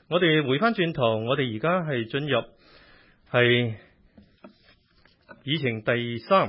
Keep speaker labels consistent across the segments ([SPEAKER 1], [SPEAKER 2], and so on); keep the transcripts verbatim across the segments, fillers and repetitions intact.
[SPEAKER 1] 我哋回翻轉頭，我哋而家係進入係議程第三，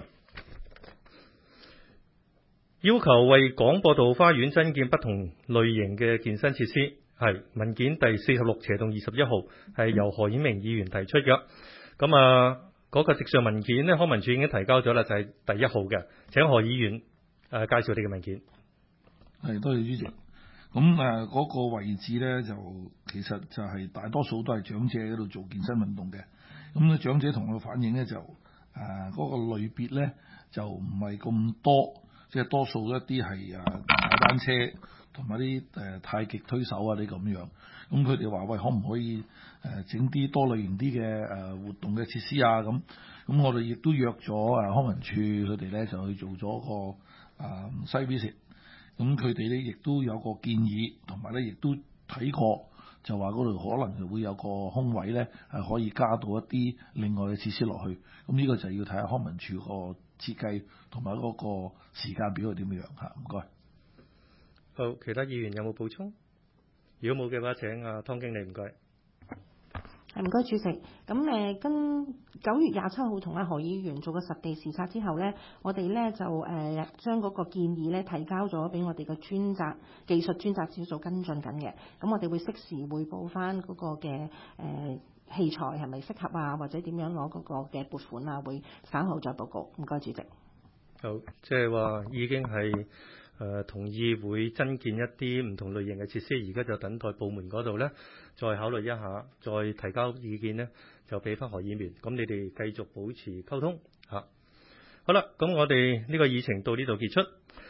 [SPEAKER 1] 要求為廣播道花園增建不同類型嘅健身設施，係文件第四十六斜洞二十一號，係由何顯明議員提出嘅。咁啊，嗰、那個直上文件呢，康文署已經提交咗啦，就係、是、第一號嘅。請何議員誒、呃、介紹你嘅文件。
[SPEAKER 2] 係，多謝主席。咁誒嗰個位置咧，就其實就係大多數都係長者喺度做健身運動嘅。咁咧長者同我反映咧，就誒嗰、呃那個類別咧就唔係咁多，即係多數一啲係誒踩單車同埋啲誒太極推手啊啲咁樣。咁佢哋話喂，可唔可以誒整啲多類型啲嘅誒活動嘅設施啊？咁咁我哋亦都約咗誒康文署佢哋咧就去做咗個誒 site visit。咁佢哋咧亦都有個建議，同埋咧亦都睇過，就話嗰度可能會有個空位咧，係可以加到一啲另外嘅設施落去。咁呢個就要睇下康文署個設計同埋嗰個時間表係點樣嚇。唔該。
[SPEAKER 1] 好，其他議員有冇補充？如果冇嘅話，請阿湯經理唔該。
[SPEAKER 3] 唔該，主席。咁誒，跟九月廿七號同阿何議員做個實地視察之後呢，我哋呢就誒將嗰個建議呢提交咗俾我哋嘅專責技術專責小組跟進緊嘅。咁我哋會適時匯報翻嗰個嘅誒、呃、器材係咪適合啊，或者點樣攞嗰個嘅撥款啊，會稍後再報告。唔該，主席。
[SPEAKER 1] 好，即係話已經係誒、呃、同意會增建一啲唔同類型嘅設施，而家就等待部門嗰度呢，再考慮一下，再提交意見呢，就俾翻何議員。咁你哋繼續保持溝通嚇、啊。好啦，咁我哋呢個議程到呢度結束。